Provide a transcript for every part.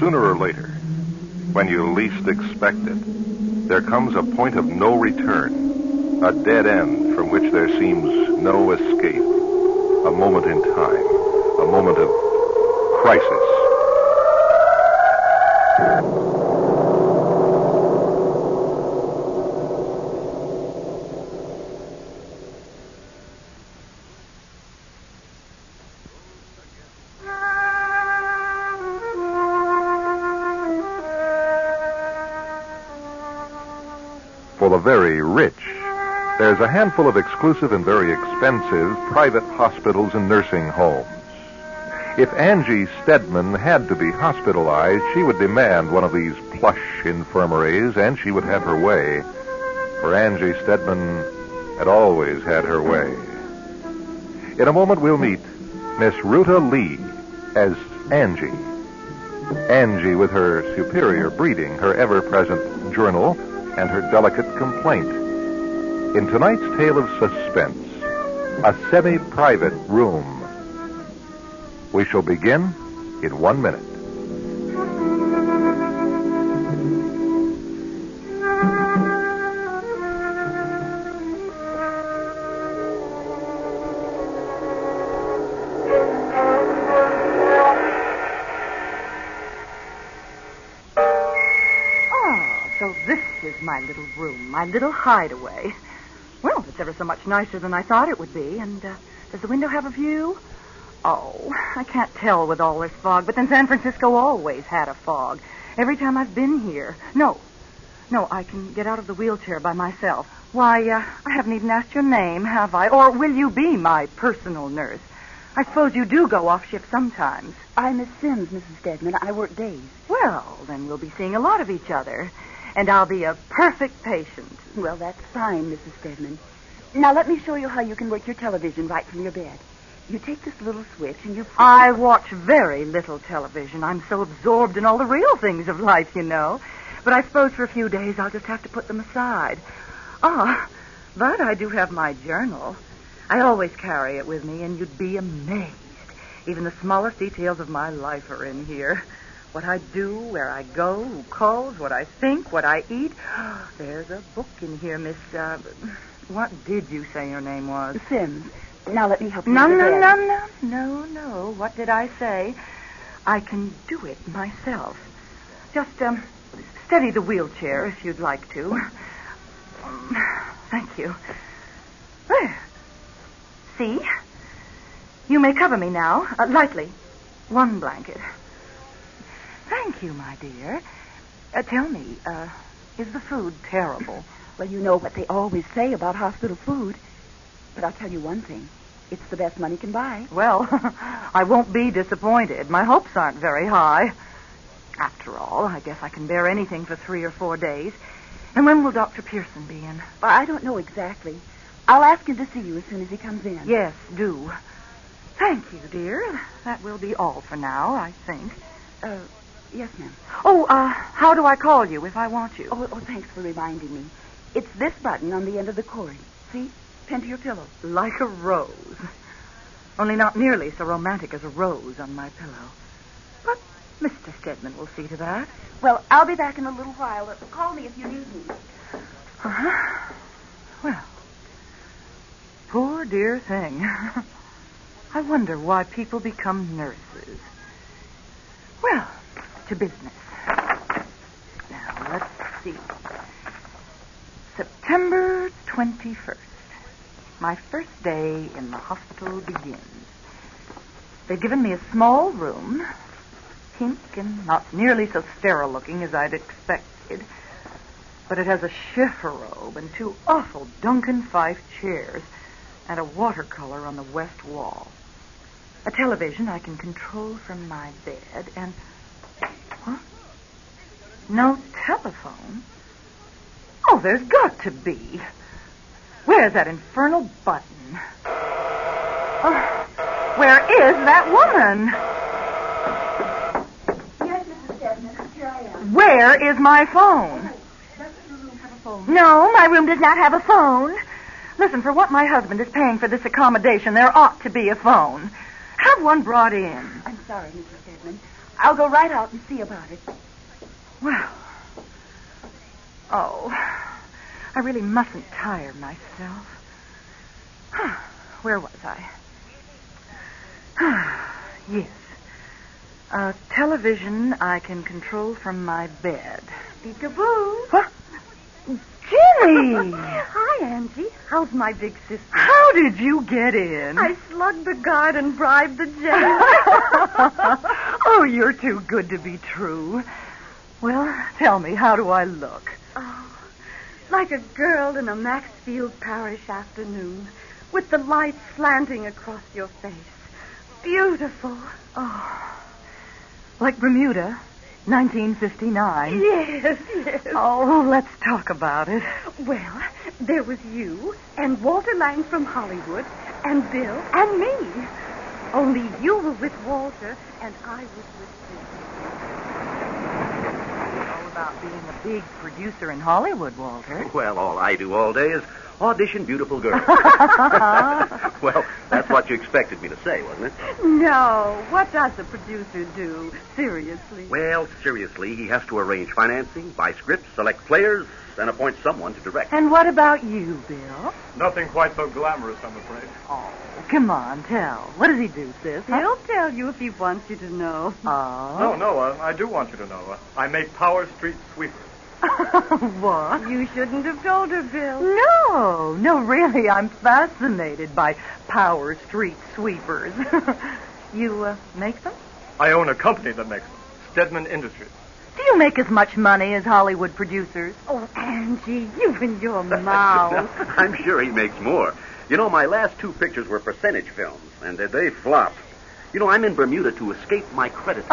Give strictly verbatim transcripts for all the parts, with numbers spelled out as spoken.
Sooner or later, when you least expect it, there comes a point of no return, a dead end from which there seems no escape, a moment in time, a moment of crisis. For the very rich, there's a handful of exclusive and very expensive private hospitals and nursing homes. If Angie Stedman had to be hospitalized, she would demand one of these plush infirmaries, and she would have her way. For Angie Stedman had always had her way. In a moment, we'll meet Miss Ruta Lee as Angie. Angie with her superior breeding, her ever-present journal, and her delicate complaint. In tonight's tale of suspense, a semi-private room. We shall begin in one minute. My little room, my little hideaway. Well, it's ever so much nicer than I thought it would be. And uh, does the window have a view? Oh, I can't tell with all this fog, but then San Francisco always had a fog. Every time I've been here. No, no, I can get out of the wheelchair by myself. Why, uh, I haven't even asked your name, have I? Or will you be my personal nurse? I suppose you do go off shift sometimes. I'm Miss Sims, Missus Stedman. I work days. Well, then we'll be seeing a lot of each other. And I'll be a perfect patient. Well, that's fine, Missus Stedman. Now, let me show you how you can work your television right from your bed. You take this little switch and you... I watch very little television. I'm so absorbed in all the real things of life, you know. But I suppose for a few days I'll just have to put them aside. Ah, but I do have my journal. I always carry it with me, and you'd be amazed. Even the smallest details of my life are in here. What I do, where I go, who calls, what I think, what I eat. There's a book in here, Miss... Uh, what did you say your name was? Sims. Now let me help you. No, with no, the no, no, no, no. What did I say? I can do it myself. Just um, steady the wheelchair if you'd like to. Um, thank you. There. See? You may cover me now, uh, lightly. One blanket. Thank you, my dear. Uh, tell me, uh, is the food terrible? Well, you know what they always say about hospital food. But I'll tell you one thing. It's the best money can buy. Well, I won't be disappointed. My hopes aren't very high. After all, I guess I can bear anything for three or four days. And when will Doctor Pearson be in? Well, I don't know exactly. I'll ask him to see you as soon as he comes in. Yes, do. Thank you, dear. That will be all for now, I think. Uh... Yes, ma'am. Oh, uh, how do I call you if I want you? Oh, oh, thanks for reminding me. It's this button on the end of the cord. See? Pinned to your pillow. Like a rose. Only not nearly so romantic as a rose on my pillow. But Mister Stedman will see to that. Well, I'll be back in a little while. Call me if you need me. Uh-huh. Well, poor dear thing. I wonder why people become nurses. Well... to business. Now, let's see. September twenty-first. My first day in the hospital begins. They've given me a small room, pink and not nearly so sterile looking as I'd expected. But it has a chifforobe and two awful Duncan Fife chairs and a watercolor on the west wall. A television I can control from my bed and... Huh? No telephone? Oh, there's got to be. Where's that infernal button? Oh, where is that woman? Yes, Missus Stedman, here I am. Where is my phone? Doesn't your room have a phone? No, my room does not have a phone. Listen, for what my husband is paying for this accommodation, there ought to be a phone. Have one brought in. I'm sorry, Missus Stedman. I'll go right out and see about it. Well. Oh. I really mustn't tire myself. Where was I? Yes. A television I can control from my bed. Peekaboo. What? Jenny! Hi, Angie. How's my big sister? How did you get in? I slugged the guard and bribed the jailer. Oh, you're too good to be true. Well, tell me, how do I look? Oh, like a girl in a Maxfield Parish afternoon, with the light slanting across your face. Beautiful. Oh, like Bermuda, nineteen fifty-nine. Yes, yes. Oh, let's talk about it. Well, there was you and Walter Lang from Hollywood and Bill and me. Only you were with Walter and I was with Bill. All about being a big producer in Hollywood, Walter. Well, all I do all day is audition beautiful girls. Well, that's what you expected me to say, wasn't it? No. What does a producer do? Seriously. Well, seriously, he has to arrange financing, buy scripts, select players, and appoint someone to direct. And what about you, Bill? Nothing quite so glamorous, I'm afraid. Oh, come on, tell. What does he do, sis? Huh? He'll tell you if he wants you to know. Oh. No, no, uh, I do want you to know. Uh, I make Power Street Sweepers. What? You shouldn't have told her, Bill. No, no, really, I'm fascinated by Power Street Sweepers. You uh, make them? I own a company that makes them, Stedman Industries. Do you make as much money as Hollywood producers? Oh, Angie, you and your mouth. I'm sure he makes more. You know, my last two pictures were percentage films, and uh, they flopped. You know, I'm in Bermuda to escape my creditors.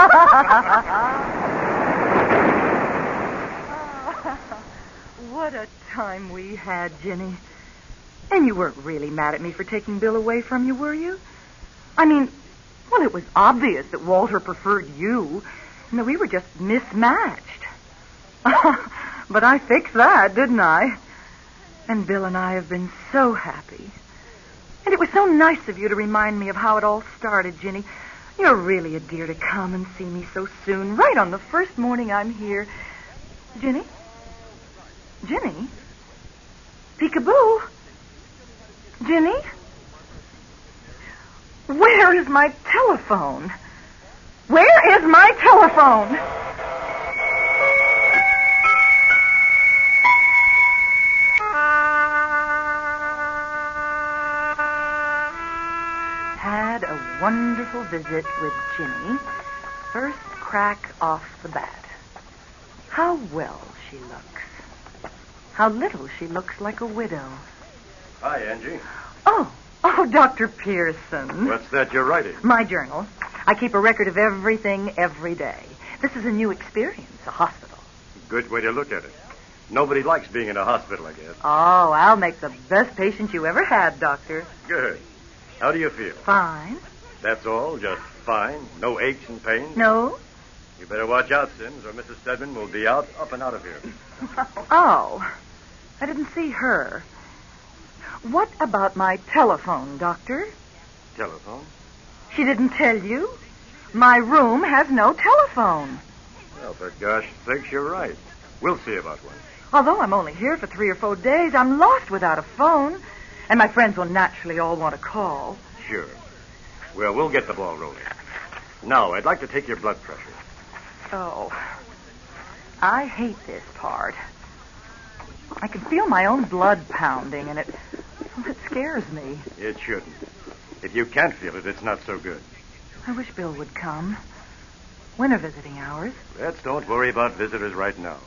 What a time we had, Jenny. And you weren't really mad at me for taking Bill away from you, were you? I mean, well, it was obvious that Walter preferred you, and that we were just mismatched. But I fixed that, didn't I? And Bill and I have been so happy. And it was so nice of you to remind me of how it all started, Jenny. You're really a dear to come and see me so soon, right on the first morning I'm here. Jenny? Jenny? Peekaboo? Jenny? Where is my telephone? Where is my telephone? Had a wonderful visit with Jenny. First crack off the bat. How well she looks. How little she looks like a widow. Hi, Angie. Oh, oh, Doctor Pearson. What's that you're writing? My journal. I keep a record of everything every day. This is a new experience, a hospital. Good way to look at it. Nobody likes being in a hospital, I guess. Oh, I'll make the best patient you ever had, Doctor. Good. How do you feel? Fine. That's all? Just fine? No aches and pains? No? You better watch out, Sims, or Missus Stedman will be out, up and out of here. Oh, I didn't see her. What about my telephone, Doctor? Telephone? She didn't tell you? My room has no telephone. Well, for gosh sakes, you're right. We'll see about one. Although I'm only here for three or four days, I'm lost without a phone. And my friends will naturally all want to call. Sure. Well, we'll get the ball rolling. Now, I'd like to take your blood pressure. Oh, I hate this part. I can feel my own blood pounding, and it, well, it scares me. It shouldn't. If you can't feel it, it's not so good. I wish Bill would come. When are visiting hours? Let's don't worry about visitors right now.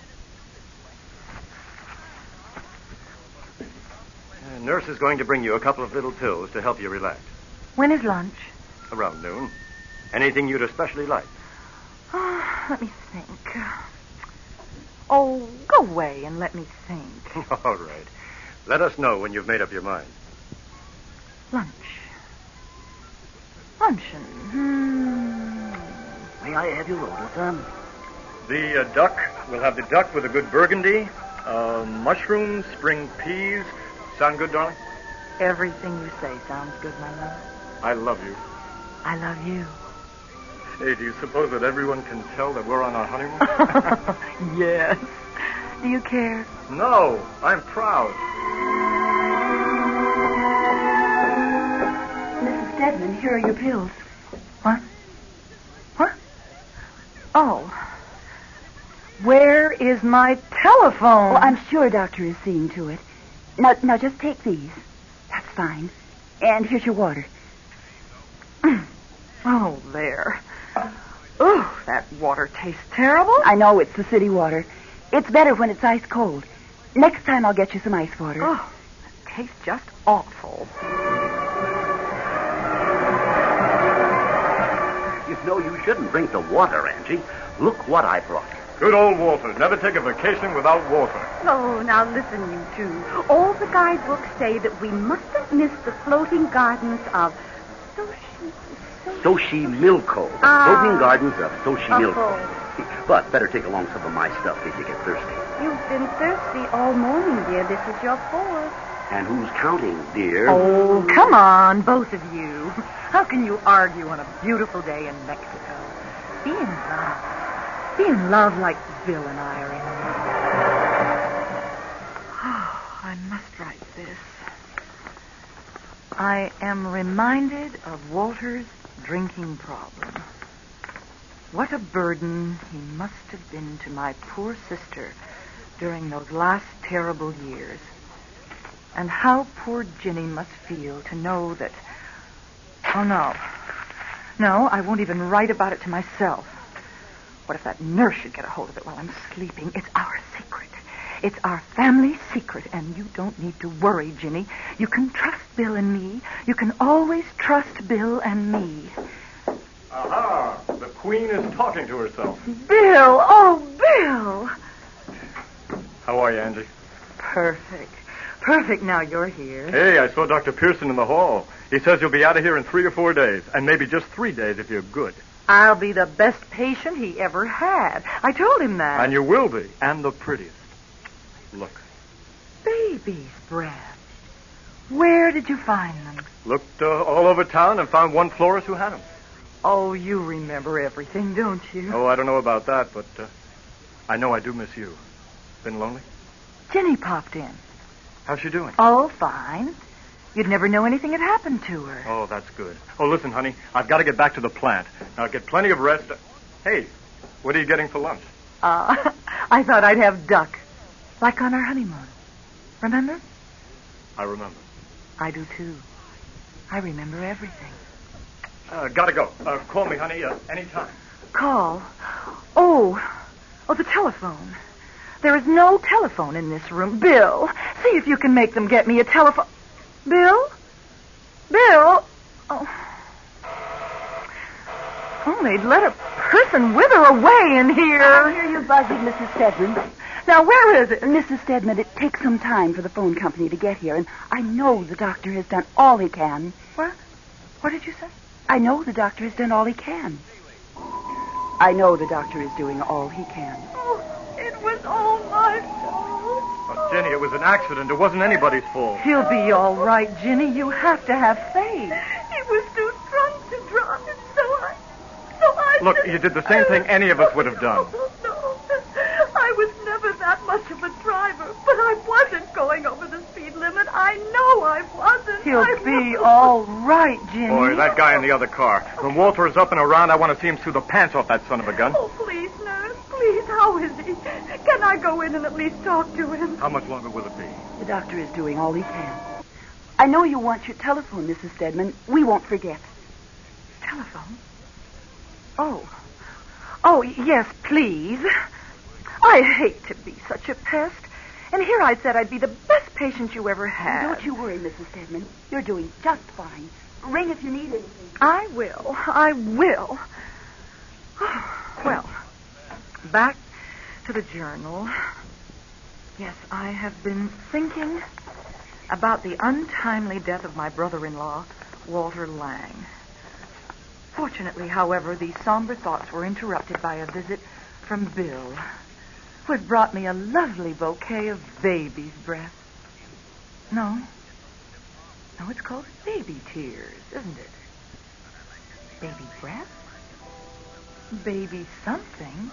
A nurse is going to bring you a couple of little pills to help you relax. When is lunch? Around noon. Anything you'd especially like? Oh, let me think. Oh, go away and let me think. All right. Let us know when you've made up your mind. Lunch. Luncheon. Hmm. May I have your order, sir? The uh, duck. We'll have the duck with a good burgundy. Uh, mushrooms, spring peas. Sound good, darling? Everything you say sounds good, my love. I love you. I love you. Hey, do you suppose that everyone can tell that we're on our honeymoon? Yes. Do you care? No, I'm proud. Missus Stedman, here are your pills. What? What? Oh. Where is my telephone? Oh, I'm sure Doctor is seeing to it. Now, now just take these. That's fine. And here's your water. Oh, there. Oh, that water tastes terrible. I know it's the city water. It's better when it's ice cold. Next time I'll get you some ice water. Oh, it tastes just awful. You know, you shouldn't drink the water, Angie. Look what I brought. Good old Walter. Never take a vacation without water. Oh, now listen, you two. All the guidebooks say that we mustn't miss the floating gardens of Sochi. Sochi Milko. The Ah. floating gardens of Sochi Oh. Milko. But better take along some of my stuff if you get thirsty. You've been thirsty all morning, dear. This is your fourth. And who's counting, dear? Oh, come on, both of you. How can you argue on a beautiful day in Mexico? Be in love. Be in love like Bill and I are in love. Oh, I must write this. I am reminded of Walter's drinking problem. What a burden he must have been to my poor sister during those last terrible years. And how poor Ginny must feel to know that... Oh, no. No, I won't even write about it to myself. What if that nurse should get a hold of it while I'm sleeping? It's our secret. It's our family secret, and you don't need to worry, Ginny. You can trust Bill and me. You can always trust Bill and me. Aha! The Queen is talking to herself. Bill! Oh, Bill! How are you, Angie? Perfect. Perfect now you're here. Hey, I saw Doctor Pearson in the hall. He says you'll be out of here in three or four days, and maybe just three days if you're good. I'll be the best patient he ever had. I told him that. And you will be, and the prettiest. Look. Baby's breath. Where did you find them? Looked uh, all over town and found one florist who had them. Oh, you remember everything, don't you? Oh, I don't know about that, but uh, I know I do miss you. Been lonely? Jenny popped in. How's she doing? Oh, fine. You'd never know anything had happened to her. Oh, that's good. Oh, listen, honey, I've got to get back to the plant. Now, get plenty of rest. Hey, what are you getting for lunch? Uh, I thought I'd have duck. Like on our honeymoon. Remember? I remember. I do, too. I remember everything. Uh, gotta go. Uh, call me, honey, uh, anytime. Call? Oh. Oh, the telephone. There is no telephone in this room. Bill, see if you can make them get me a telephone. Bill? Bill? Oh. Oh, they'd let a person wither away in here. I hear you buzzing, Missus Stedman. Now, where is it? Missus Stedman, it takes some time for the phone company to get here, and I know the doctor has done all he can. What? What did you say? I know the doctor has done all he can. I know the doctor is doing all he can. Oh, it was all my fault. Oh, Jenny, it was an accident. It wasn't anybody's fault. He'll be all right, Ginny. You have to have faith. He was too drunk to drive, so I... So I... Look, you did the same thing any of us would have done. Oh, no. I was never that much of a driver, but I wasn't going over the speed limit. I know I wasn't. He'll I be wasn't. all right, Ginny. Boy, that guy in the other car. When Walter is up and around, I want to see him sue the pants off that son of a gun. Oh, please, nurse, please, how is he? Can I go in and at least talk to him? How much longer will it be? The doctor is doing all he can. I know you want your telephone, Missus Stedman. We won't forget. Telephone? Oh. Oh, yes, please. I hate to be such a pest. And here I said I'd be the best patient you ever had. Don't you worry, Missus Stedman. You're doing just fine. Ring if you need anything. I will. I will. Well, back to the journal. Yes, I have been thinking about the untimely death of my brother-in-law, Walter Lang. Fortunately, however, these somber thoughts were interrupted by a visit from Bill, who had brought me a lovely bouquet of baby's breath. No. No, it's called baby tears, isn't it? Baby breath? Baby something?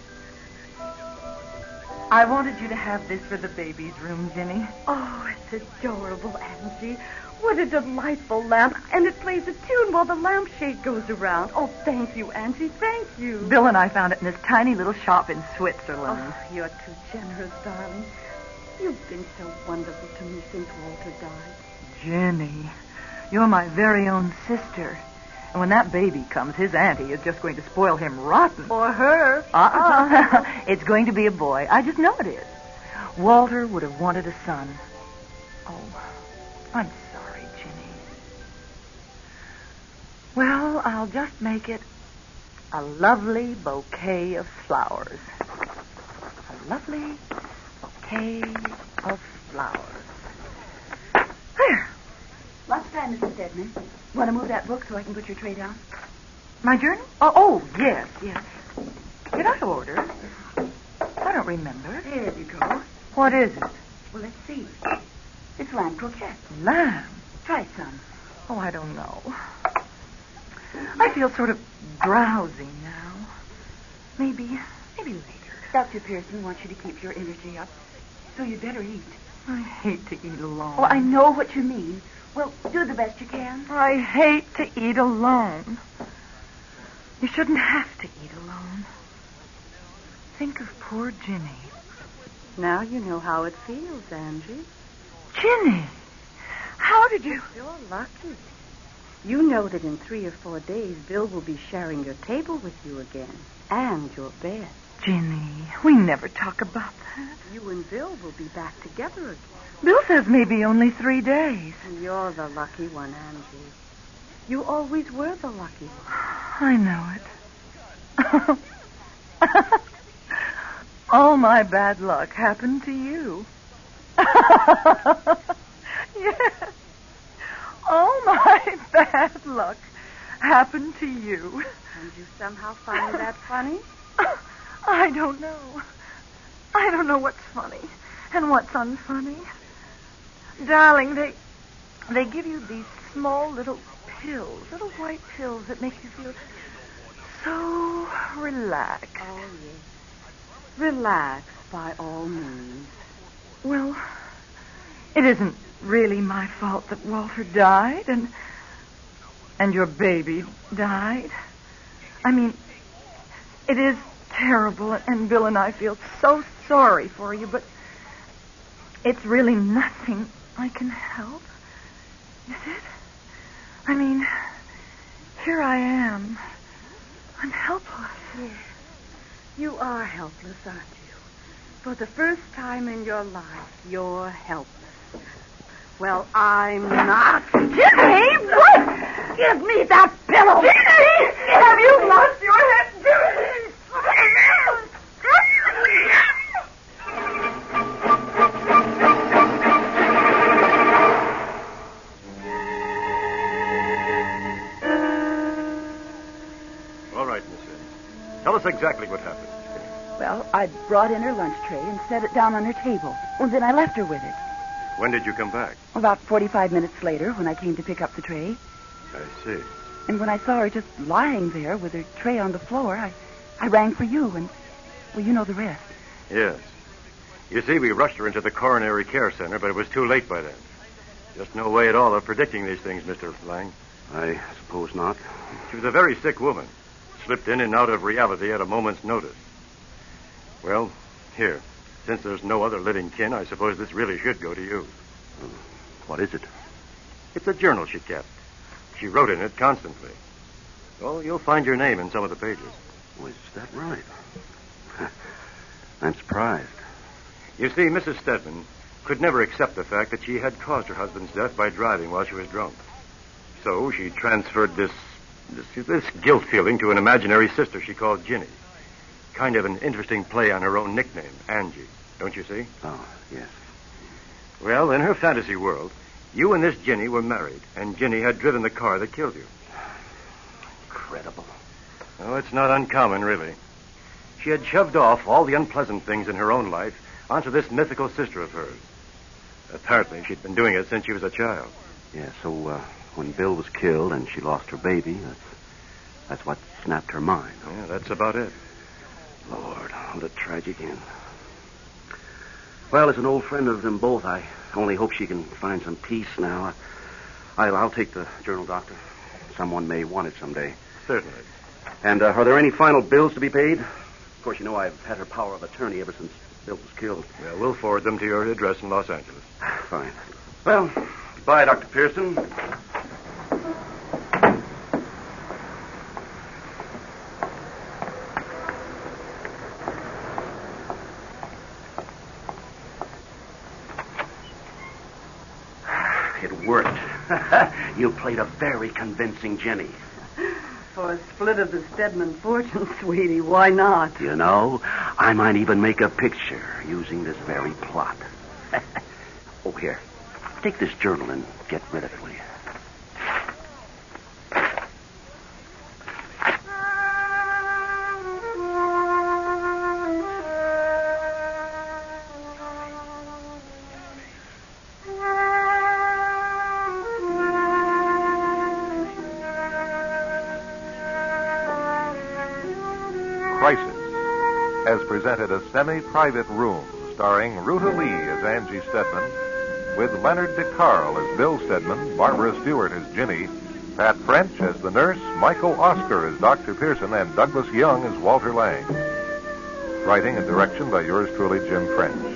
I wanted you to have this for the baby's room, Ginny. Oh, it's adorable, Angie. What a delightful lamp. And it plays a tune while the lampshade goes around. Oh, thank you, Angie. Thank you. Bill and I found it in this tiny little shop in Switzerland. Oh, you're too generous, darling. You've been so wonderful to me since Walter died. Ginny, you're my very own sister. And when that baby comes, his auntie is just going to spoil him rotten. Or her. Uh-uh. It's going to be a boy. I just know it is. Walter would have wanted a son. Oh, I'm sorry, Ginny. Well, I'll just make it a lovely bouquet of flowers. A lovely bouquet of flowers. There. Lunchtime, Missus Stedman. Want to move that book so I can put your tray down? My journal? Oh, oh, yes, yes. Did I order? I don't remember. There you go. What is it? Well, let's see. It's lamb croquette. Lamb? Try some. Oh, I don't know. I feel sort of drowsy now. Maybe, maybe later. Doctor Pearson wants you to keep your energy up, so you'd better eat. I hate to eat alone. Oh, I know what you mean. Well, do the best you can. I hate to eat alone. You shouldn't have to eat alone. Think of poor Ginny. Now you know how it feels, Angie. Ginny! How did you... You're lucky. You know that in three or four days, Bill will be sharing your table with you again. And your bed. Ginny, we never talk about that. You and Bill will be back together again. Bill says maybe only three days. You're the lucky one, Angie. You always were the lucky one. I know it. All my bad luck happened to you. Yes. All my bad luck happened to you. And you somehow find that funny? I don't know. I don't know what's funny and what's unfunny. Darling, they they give you these small little pills, little white pills that make you feel so relaxed. Oh, yes. Relax by all means. Well, it isn't really my fault that Walter died and and your baby died. I mean, it is terrible, and Bill and I feel so sorry for you, but it's really nothing I can help. Is it? I mean, here I am. I'm helpless. Yes. You are helpless, aren't you? For the first time in your life, you're helpless. Well, I'm not. Jimmy, what? Give me that pillow! Jimmy! Have you lost your head? Jimmy! All right, Miss Innes. Tell us exactly what happened. Well, I brought in her lunch tray and set it down on her table. Well, then I left her with it. When did you come back? About forty-five minutes later, when I came to pick up the tray. I see. And when I saw her just lying there with her tray on the floor, I, I rang for you, and, well, you know the rest. Yes. You see, we rushed her into the coronary care center, but it was too late by then. Just no way at all of predicting these things, Mister Lang. I suppose not. She was a very sick woman. Slipped in and out of reality at a moment's notice. Well, here. Since there's no other living kin, I suppose this really should go to you. Uh, what is it? It's a journal she kept. She wrote in it constantly. Oh, you'll find your name in some of the pages. Oh, is that right? I'm surprised. You see, Missus Stedman could never accept the fact that she had caused her husband's death by driving while she was drunk. So she transferred this, this, this guilt feeling to an imaginary sister she called Ginny. Kind of an interesting play on her own nickname, Angie. Don't you see? Oh, yes. Well, in her fantasy world, you and this Ginny were married, and Ginny had driven the car that killed you. Incredible. Oh, it's not uncommon, really. She had shoved off all the unpleasant things in her own life onto this mythical sister of hers. Apparently, she'd been doing it since she was a child. Yeah, so uh, when Bill was killed and she lost her baby, that's, That's what snapped her mind. Yeah, that's about it. Lord, what a tragic end. Well, as an old friend of them both, I only hope she can find some peace now. I'll, I'll take the journal, Doctor. Someone may want it someday. Certainly. And uh, are there any final bills to be paid? Of course, you know I've had her power of attorney ever since Bill was killed. Well, we'll forward them to your address in Los Angeles. Fine. Well, goodbye, Doctor Pearson. It worked. You played a very convincing Jenny. For a split of the Stedman fortune, sweetie, why not? You know, I might even make a picture using this very plot. Oh, here. Take this journal and get rid of it, will you? Crisis has presented a semi-private room starring Ruta Lee as Angie Stedman, with Leonard DeCarl as Bill Stedman, Barbara Stewart as Ginny, Pat French as the nurse, Michael Oscar as Doctor Pearson, and Douglas Young as Walter Lang. Writing and direction by yours truly, Jim French.